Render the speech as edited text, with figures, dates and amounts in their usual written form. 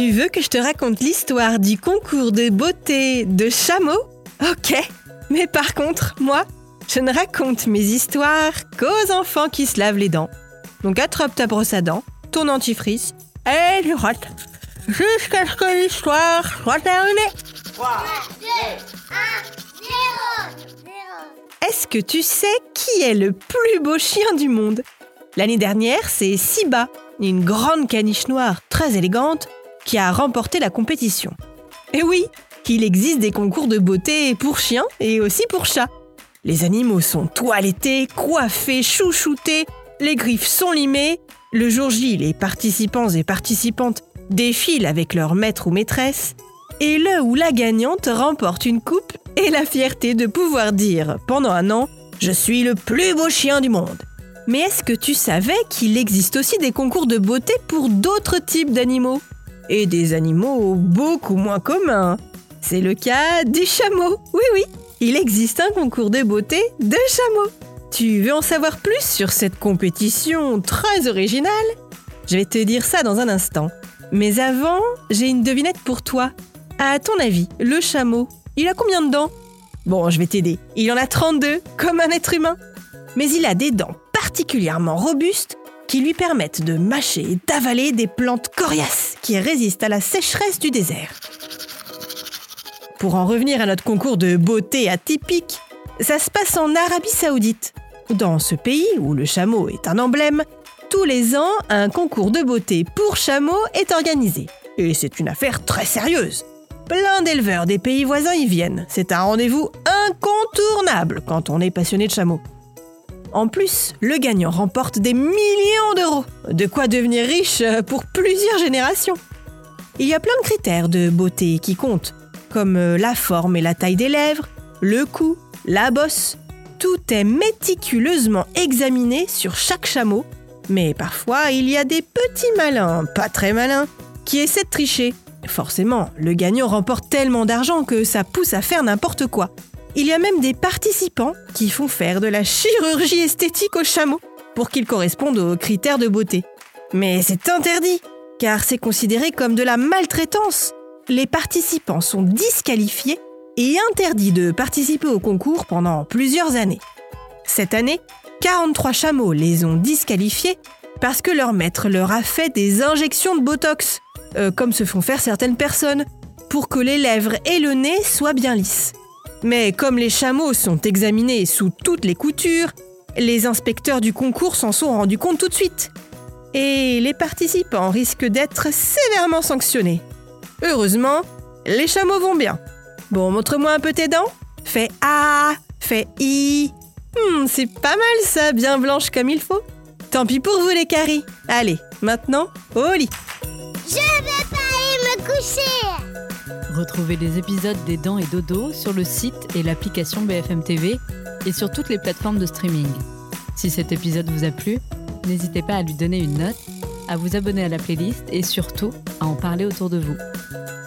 Tu veux que je te raconte l'histoire du concours de beauté de chameaux ? Ok, mais par contre, moi, je ne raconte mes histoires qu'aux enfants qui se lavent les dents. Donc attrape ta brosse à dents, ton dentifrice, et tu rotes. Jusqu'à ce que l'histoire soit terminée. 3, 2, 1, 0. Est-ce que tu sais qui est le plus beau chien du monde ? L'année dernière, c'est Siba, une grande caniche noire très élégante, qui a remporté la compétition. Et oui, il existe des concours de beauté pour chiens et aussi pour chats. Les animaux sont toilettés, coiffés, chouchoutés, les griffes sont limées. Le jour J, les participants et participantes défilent avec leur maître ou maîtresse. Et le ou la gagnante remporte une coupe et la fierté de pouvoir dire pendant un an « Je suis le plus beau chien du monde ». Mais est-ce que tu savais qu'il existe aussi des concours de beauté pour d'autres types d'animaux ? Et des animaux beaucoup moins communs. C'est le cas du chameau. Oui, il existe un concours de beauté de chameaux. Tu veux en savoir plus sur cette compétition très originale ? Je vais te dire ça dans un instant. Mais avant, j'ai une devinette pour toi. À ton avis, le chameau, il a combien de dents ? Bon, je vais t'aider. Il en a 32, comme un être humain. Mais il a des dents particulièrement robustes qui lui permettent de mâcher et d'avaler des plantes coriaces qui résistent à la sécheresse du désert. Pour en revenir à notre concours de beauté atypique, ça se passe en Arabie Saoudite. Dans ce pays, où le chameau est un emblème, tous les ans, un concours de beauté pour chameaux est organisé. Et c'est une affaire très sérieuse. Plein d'éleveurs des pays voisins y viennent. C'est un rendez-vous incontournable quand on est passionné de chameaux. En plus, le gagnant remporte des millions d'euros. De quoi devenir riche pour plusieurs générations. Il y a plein de critères de beauté qui comptent, comme la forme et la taille des lèvres, le cou, la bosse. Tout est méticuleusement examiné sur chaque chameau, mais parfois il y a des petits malins, pas très malins, qui essaient de tricher. Forcément, le gagnant remporte tellement d'argent que ça pousse à faire n'importe quoi. Il y a même des participants qui font faire de la chirurgie esthétique aux chameaux pour qu'ils correspondent aux critères de beauté. Mais c'est interdit, car c'est considéré comme de la maltraitance. Les participants sont disqualifiés et interdits de participer au concours pendant plusieurs années. Cette année, 43 chameaux les ont disqualifiés parce que leur maître leur a fait des injections de botox, comme se font faire certaines personnes, pour que les lèvres et le nez soient bien lisses. Mais comme les chameaux sont examinés sous toutes les coutures, les inspecteurs du concours s'en sont rendus compte tout de suite. Et les participants risquent d'être sévèrement sanctionnés. Heureusement, les chameaux vont bien. Bon, montre-moi un peu tes dents. Fais A, fais I. C'est pas mal ça, bien blanche comme il faut. Tant pis pour vous les caries. Allez, maintenant, au lit. Je vais pas aller me coucher. Retrouvez les épisodes des Dents et Dodo sur le site et l'application BFM TV et sur toutes les plateformes de streaming. Si cet épisode vous a plu, n'hésitez pas à lui donner une note, à vous abonner à la playlist et surtout à en parler autour de vous.